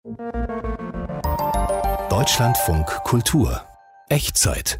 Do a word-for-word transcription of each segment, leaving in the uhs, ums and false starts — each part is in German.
Deutschlandfunk Kultur. Echtzeit.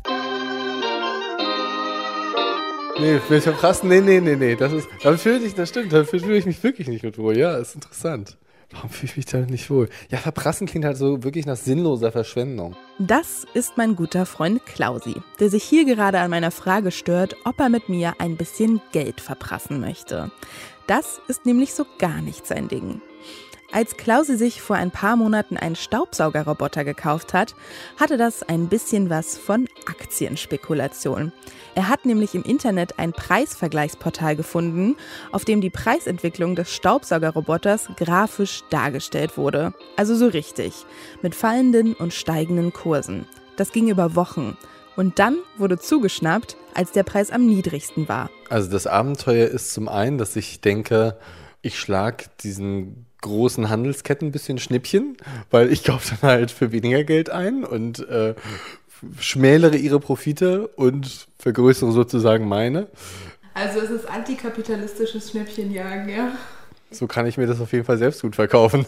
Nee, will verprassen? Nee, nee, nee, nee. Das ist, damit fühle ich, das stimmt, damit fühle ich mich wirklich nicht gut wohl. Ja, ist interessant. Warum fühle ich mich damit nicht wohl? Ja, verprassen klingt halt so wirklich nach sinnloser Verschwendung. Das ist mein guter Freund Klausi, der sich hier gerade an meiner Frage stört, ob er mit mir ein bisschen Geld verprassen möchte. Das ist nämlich so gar nicht sein Ding. Als Klausi sich vor ein paar Monaten einen Staubsaugerroboter gekauft hat, hatte das ein bisschen was von Aktienspekulation. Er hat nämlich im Internet ein Preisvergleichsportal gefunden, auf dem die Preisentwicklung des Staubsaugerroboters grafisch dargestellt wurde. Also so richtig, mit fallenden und steigenden Kursen. Das ging über Wochen. Und dann wurde zugeschnappt, als der Preis am niedrigsten war. Also das Abenteuer ist zum einen, dass ich denke, ich schlage diesen großen Handelsketten ein bisschen Schnippchen, weil ich kaufe dann halt für weniger Geld ein und äh, schmälere ihre Profite und vergrößere sozusagen meine. Also es ist antikapitalistisches Schnäppchenjagen, ja? So kann ich mir das auf jeden Fall selbst gut verkaufen.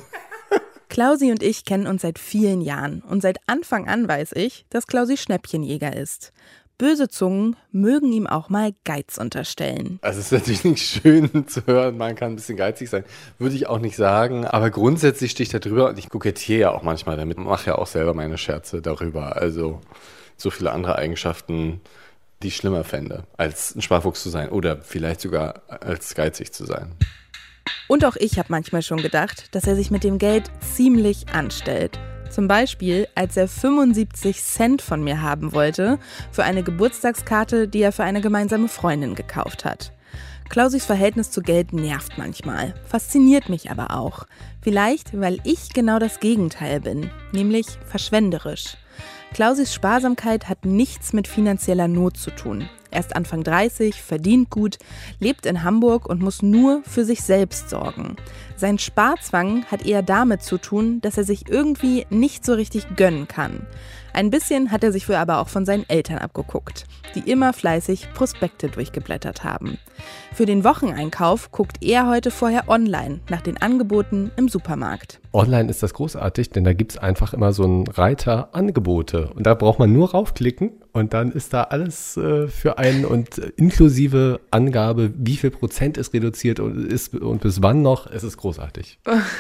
Klausi und ich kennen uns seit vielen Jahren und seit Anfang an weiß ich, dass Klausi Schnäppchenjäger ist. Böse Zungen mögen ihm auch mal Geiz unterstellen. Also es ist natürlich nicht schön zu hören, man kann ein bisschen geizig sein, würde ich auch nicht sagen. Aber grundsätzlich stehe ich da drüber und ich kokettiere ja auch manchmal damit, mache ja auch selber meine Scherze darüber. Also so viele andere Eigenschaften, die ich schlimmer fände, als ein Sparfuchs zu sein oder vielleicht sogar als geizig zu sein. Und auch ich habe manchmal schon gedacht, dass er sich mit dem Geld ziemlich anstellt. Zum Beispiel, als er fünfundsiebzig Cent von mir haben wollte für eine Geburtstagskarte, die er für eine gemeinsame Freundin gekauft hat. Klausis Verhältnis zu Geld nervt manchmal, fasziniert mich aber auch. Vielleicht, weil ich genau das Gegenteil bin, nämlich verschwenderisch. Klausis Sparsamkeit hat nichts mit finanzieller Not zu tun. Er ist Anfang dreißig, verdient gut, lebt in Hamburg und muss nur für sich selbst sorgen. Sein Sparzwang hat eher damit zu tun, dass er sich irgendwie nicht so richtig gönnen kann. Ein bisschen hat er sich für aber auch von seinen Eltern abgeguckt, die immer fleißig Prospekte durchgeblättert haben. Für den Wocheneinkauf guckt er heute vorher online nach den Angeboten im Supermarkt. Online ist das großartig, denn da gibt es einfach immer so einen Reiter Angebote. Und da braucht man nur raufklicken und dann ist da alles äh, für einen und äh, inklusive Angabe, wie viel Prozent es reduziert und ist und bis wann noch. Es ist großartig.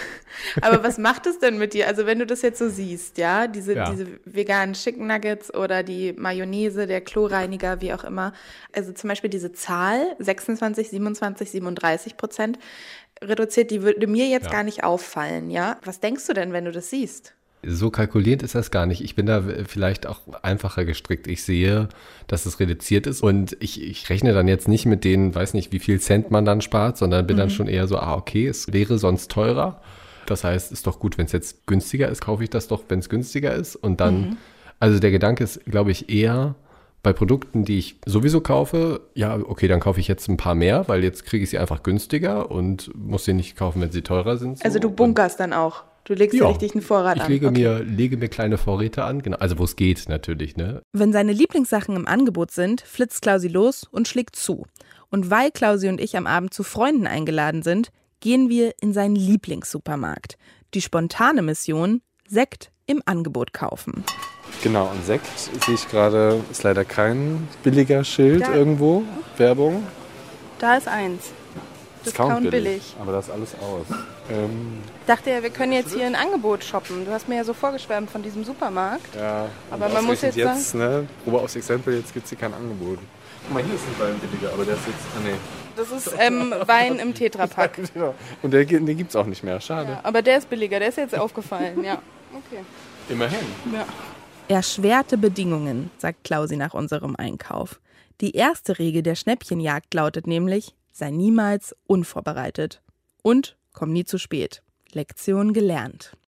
Aber was macht es denn mit dir? Also wenn du das jetzt so siehst, ja, diese, Ja. diese veganen Chicken Nuggets oder die Mayonnaise, der Kloreiniger, wie auch immer. Also zum Beispiel diese Zahl, sechsundzwanzig, siebenundzwanzig, siebenunddreißig Prozent reduziert, die würde mir jetzt Ja. gar nicht auffallen, ja? Was denkst du denn, wenn du das siehst? So kalkulierend ist das gar nicht. Ich bin da vielleicht auch einfacher gestrickt. Ich sehe, dass es reduziert ist und ich, ich rechne dann jetzt nicht mit denen, weiß nicht, wie viel Cent man dann spart, sondern bin mhm. dann schon eher so, ah, okay, es wäre sonst teurer. Das heißt, ist doch gut, wenn es jetzt günstiger ist, kaufe ich das doch, wenn es günstiger ist. Und dann, mhm. also der Gedanke ist, glaube ich, eher bei Produkten, die ich sowieso kaufe, ja, okay, dann kaufe ich jetzt ein paar mehr, weil jetzt kriege ich sie einfach günstiger und muss sie nicht kaufen, wenn sie teurer sind. So. Also du bunkerst dann auch? Du legst ja, dir richtig einen Vorrat ich an? Ich lege, okay. mir, lege mir kleine Vorräte an, genau, also wo es geht natürlich, ne? Wenn seine Lieblingssachen im Angebot sind, flitzt Klausi los und schlägt zu. Und weil Klausi und ich am Abend zu Freunden eingeladen sind, gehen wir in seinen Lieblingssupermarkt. Die spontane Mission, Sekt im Angebot kaufen. Genau, und Sekt sehe ich gerade, ist leider kein billiger Schild Da. irgendwo, Werbung. Da ist eins. Discount billig. Aber das ist alles aus. Ähm, Ich dachte ja, wir können jetzt hier ein Angebot shoppen. Du hast mir ja so vorgeschwärmt von diesem Supermarkt. ja, Aber und man muss jetzt jetzt, ne, Probe aufs Exempel, jetzt gibt es hier kein Angebot. Guck mal, hier ist ein Wein billiger, aber der ist jetzt, ah nee. Das ist ähm, Wein im Tetrapack. Ja, und der, den gibt es auch nicht mehr, schade. Ja, aber der ist billiger, der ist jetzt aufgefallen, ja. Okay. Immerhin. Ja. Erschwerte Bedingungen, sagt Klausi nach unserem Einkauf. Die erste Regel der Schnäppchenjagd lautet nämlich, sei niemals unvorbereitet. Und komm nie zu spät. Lektion gelernt.